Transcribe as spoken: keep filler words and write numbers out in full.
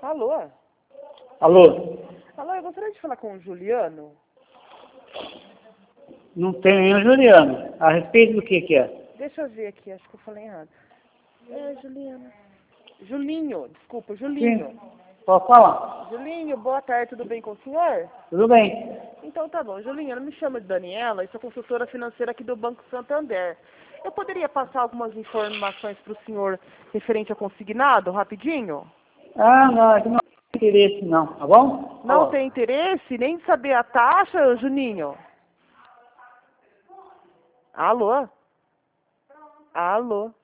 Alô? Alô? Alô, eu gostaria de falar com o Juliano. Não tem nenhum Juliano. A respeito do que que é? Deixa eu ver aqui, acho que eu falei errado. É, Juliano. Julinho, desculpa, Sim. Julinho. Pode falar? Julinho, boa tarde, tudo bem com o senhor? Tudo bem. Então tá bom, Julinho, eu me chamo de Daniela e sou consultora financeira aqui do Banco Santander. Eu poderia passar algumas informações para o senhor referente a consignado, rapidinho? Ah, não, aqui não tem interesse não, tá bom? Não Alô? tem interesse nem de saber a taxa, Juninho? Alô? Alô?